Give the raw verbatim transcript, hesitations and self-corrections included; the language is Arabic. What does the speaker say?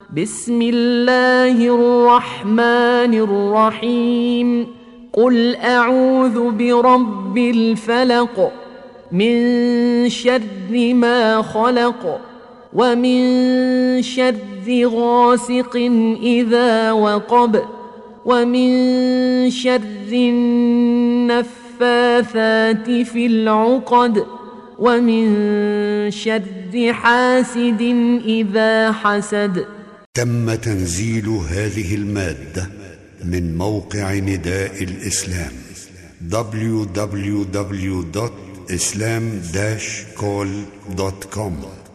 بسم الله الرحمن الرحيم قل أعوذ برب الفلق من شر ما خلق ومن شر غاسق إذا وقب ومن شر النفاثات في العقد ومن شر حاسد إذا حسد. تم تنزيل هذه المادة من موقع نداء الإسلام دبليو دبليو دبليو دوت إسلام داش كول دوت كوم.